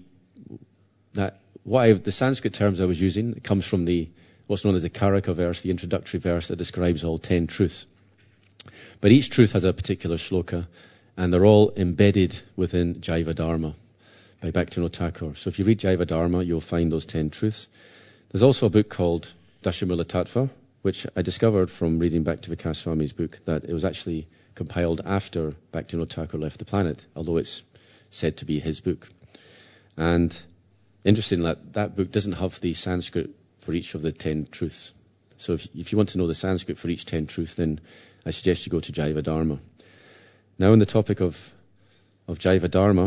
Sanskrit terms I was using. It comes from what's known as the Karaka verse, the introductory verse that describes all 10 truths. But each truth has a particular shloka, and they're all embedded within Jaiva Dharma by Bhaktivinoda Thakur. So if you read Jaiva Dharma, you'll find those 10 truths. There's also a book called Dashamula Tattva, which I discovered from reading Bhakti-Vikas Swami's book, that it was actually compiled after Bhaktivinoda Thakur left the planet, although it's said to be his book. And interestingly, that book doesn't have the Sanskrit for each of the 10 truths. So if you want to know the Sanskrit for each 10 truths, then I suggest you go to Jaiva Dharma. Now, on the topic of Jaiva Dharma,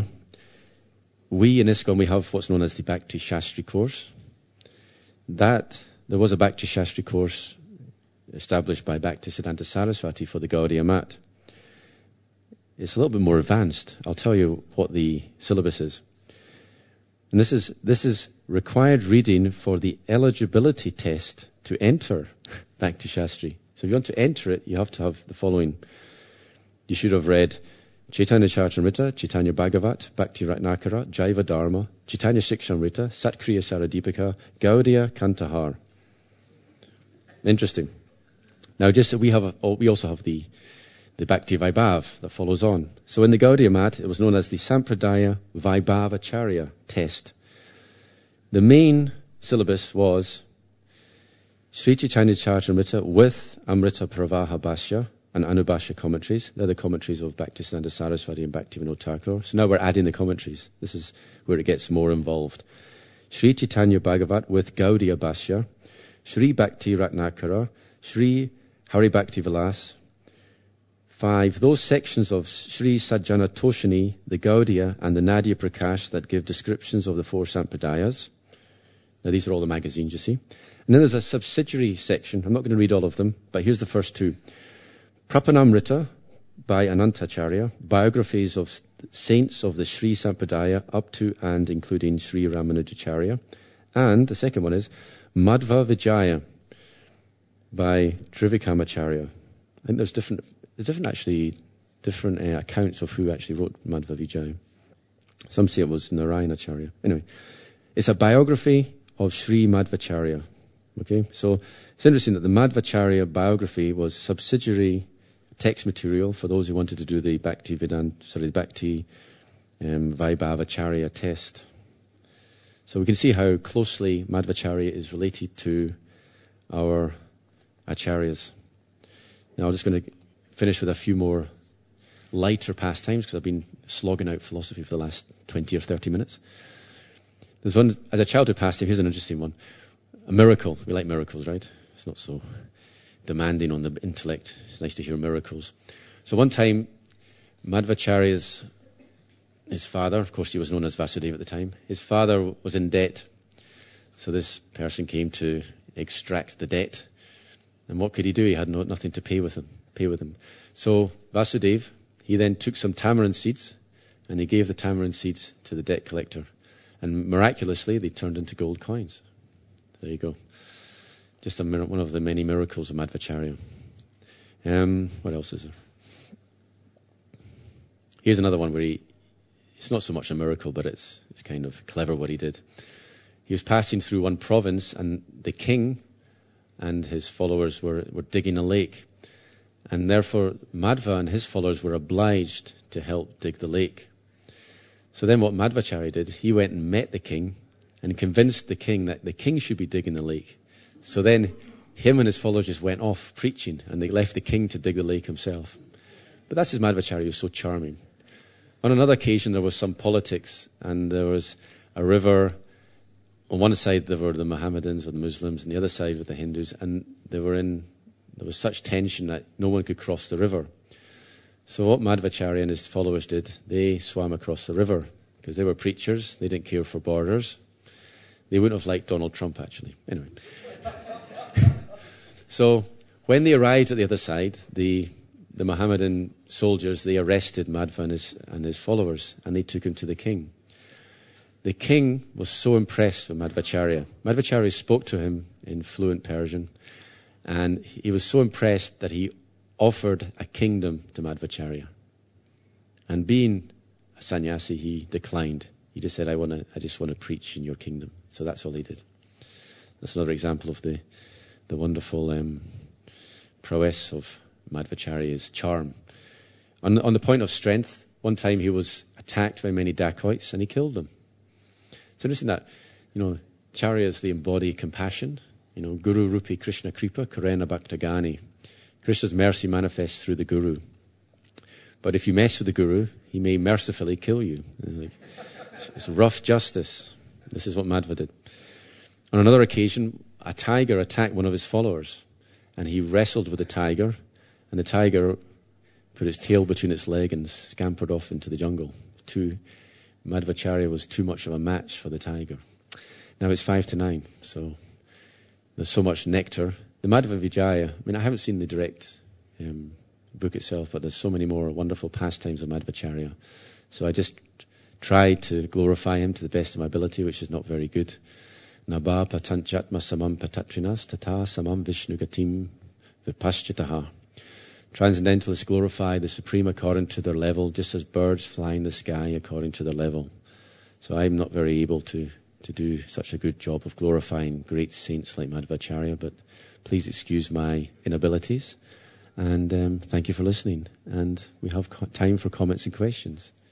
we in ISKCON, we have what's known as the Bhakti Shastri course. There was a Bhakti Shastri course established by Bhaktisiddhanta Saraswati for the Gaudiya Math. It's a little bit more advanced. I'll tell you what the syllabus is. And this is required reading for the eligibility test to enter Bhakti Shastri. So if you want to enter it, you have to have the following. You should have read Chaitanya Charitamrita, Chaitanya Bhagavat, Bhakti Ratnakara, Jaiva Dharma, Chaitanya Shikshamrita, Satkriya Saradipika, Gaudiya Kantahar. Interesting. Now, we also have the Bhakti Vaibhav that follows on. So in the Gaudiya Math, it was known as the Sampradaya Vaibhavacharya test. The main syllabus was Sri Chaitanya Charitamrita with Amrita Pravaha Bhashya and Anubhashya commentaries. They're the commentaries of Bhaktisiddhanta Saraswati and Bhaktivinoda Thakur. So now we're adding the commentaries. This is where it gets more involved. Sri Chaitanya Bhagavat with Gaudiya Bhashya, Sri Bhakti Ratnakara, Sri Hari Bhakti Vilas. 5. Those sections of Sri Sajjana Toshini, the Gaudiya, and the Nadia Prakash that give descriptions of the 4 Sampradayas. Now, these are all the magazines, you see. And then there's a subsidiary section. I'm not going to read all of them, but here's the first 2. Prapanamrita by Anantacharya, biographies of saints of the Sri Sampradaya up to and including Sri Ramanujacharya. And the second one is Madhva Vijaya by Trivikamacharya. I think there's different accounts of who actually wrote Madhva Vijaya. Some say it was Narayanacharya. Anyway, it's a biography of Sri Madhvacharya. Okay, so it's interesting that the Madhvacharya biography was subsidiary text material for those who wanted to do the Bhakti Vaibhavacharya test. So we can see how closely Madhvacharya is related to our acharyas. Now I'm just going to finish with a few more lighter pastimes because I've been slogging out philosophy for the last 20 or 30 minutes. There's one, as a childhood pastime, here's an interesting one. A miracle. We like miracles, right? It's not so demanding on the intellect. It's nice to hear miracles. So one time, Madhvacharya's his father, of course he was known as Vasudeva at the time, his father was in debt. So this person came to extract the debt. And what could he do? He had nothing to pay with him. So Vasudeva, he then took some tamarind seeds and he gave the tamarind seeds to the debt collector. And miraculously, they turned into gold coins. There you go. Just one of the many miracles of Madhvacharya. What else is there? Here's another one where it's not so much a miracle, but it's kind of clever what he did. He was passing through one province, and the king and his followers were digging a lake. And therefore, Madhva and his followers were obliged to help dig the lake. So then what Madhvacharya did, he went and met the king and convinced the king that the king should be digging the lake. So then him and his followers just went off preaching, and they left the king to dig the lake himself. But that's his Madhvacharya, he was so charming. On another occasion, there was some politics, and there was a river. On one side, there were the Mohammedans or the Muslims, and the other side were the Hindus, and there was such tension that no one could cross the river. So what Madhvacharya and his followers did, they swam across the river, because they were preachers, they didn't care for borders. They wouldn't have liked Donald Trump, actually. Anyway. So when they arrived at the other side, the Mohammedan soldiers, they arrested Madhva and his followers, and they took him to the king. the king was so impressed with Madhvacharya. Madhvacharya spoke to him in fluent Persian, and he was so impressed that he offered a kingdom to Madhvacharya. And being a sannyasi, he declined. He just said, I just want to preach in your kingdom. So that's all he did. That's another example of the wonderful prowess of Madhvacharya's charm. On the point of strength, one time he was attacked by many dacoits and he killed them. It's interesting that, Charya is the embodied compassion. Guru Rupi Krishna Kripa Karena Bhaktagani. Krishna's mercy manifests through the Guru. But if you mess with the Guru, he may mercifully kill you. It's rough justice. This is what Madhva did. On another occasion, a tiger attacked one of his followers, and he wrestled with the tiger, and the tiger put its tail between its legs and scampered off into the jungle. Madhvacharya was too much of a match for the tiger. Now it's 8:55, so there's so much nectar. The Madhva Vijaya, I haven't seen the direct book itself, but there's so many more wonderful pastimes of Madhvacharya. So I just tried to glorify him to the best of my ability, which is not very good. Nabha patanjatma samam patatrinas tata samam vishnugatim vipaschitaha. Transcendentalists glorify the Supreme according to their level, just as birds fly in the sky according to their level. So I'm not very able to do such a good job of glorifying great saints like Madhvacharya, but please excuse my inabilities. And thank you for listening. And we have time for comments and questions.